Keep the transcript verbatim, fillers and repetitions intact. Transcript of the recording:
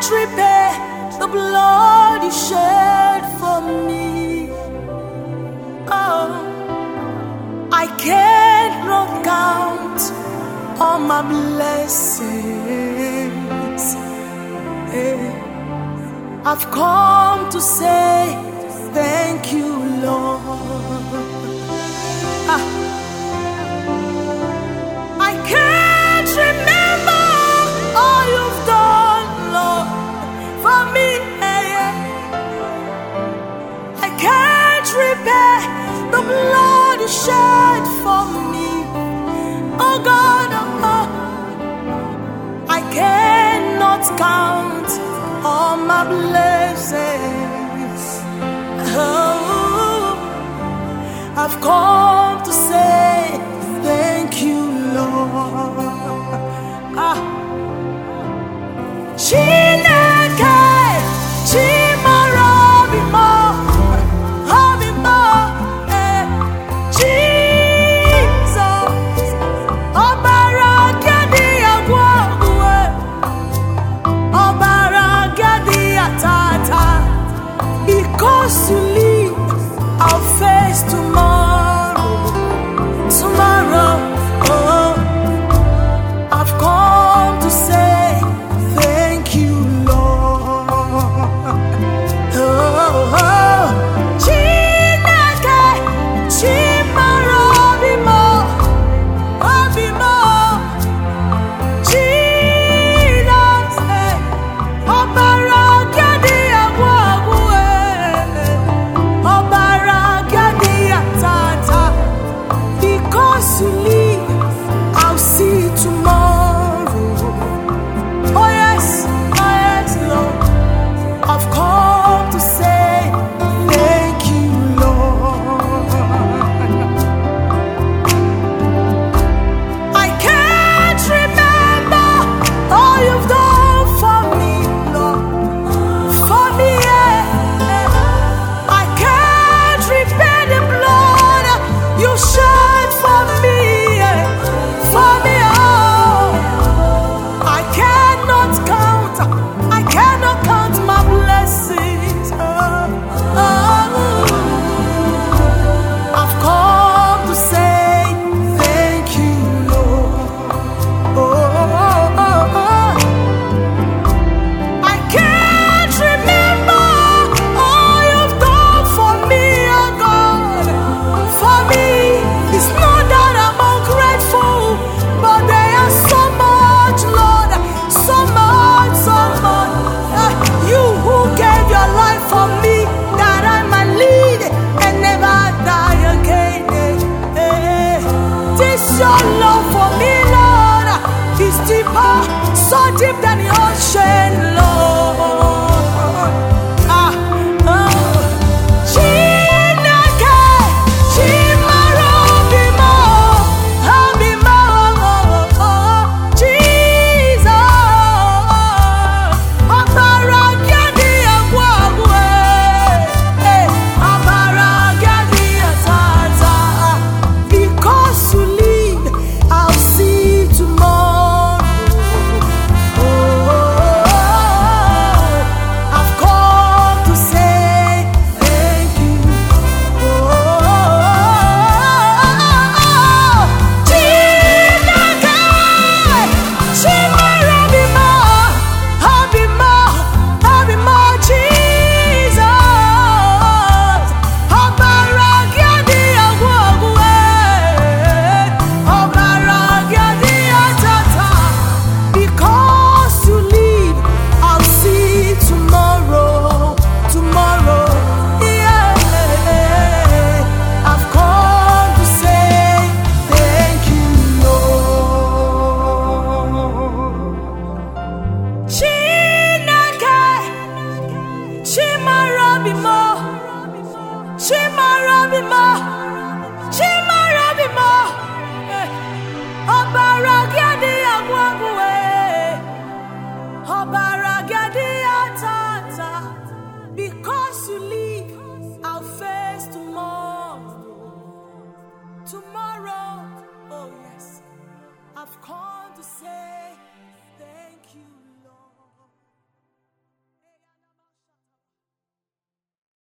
can't repay the blood you shed for me. Oh, I cannot count all my blessings. Hey, I've come to say thank you, Lord. Ah. I can't remember all you've done, Lord, for me. I can't repay the blood you shed for me. Oh God, oh, I cannot count all my blessings. Oh, I've come to say thank you, Lord. Ah. Chineke, Chimarabimo, Habimo, eh, Jesus, Obara Gadi Agwagwe, Obara Gadi Atata, because you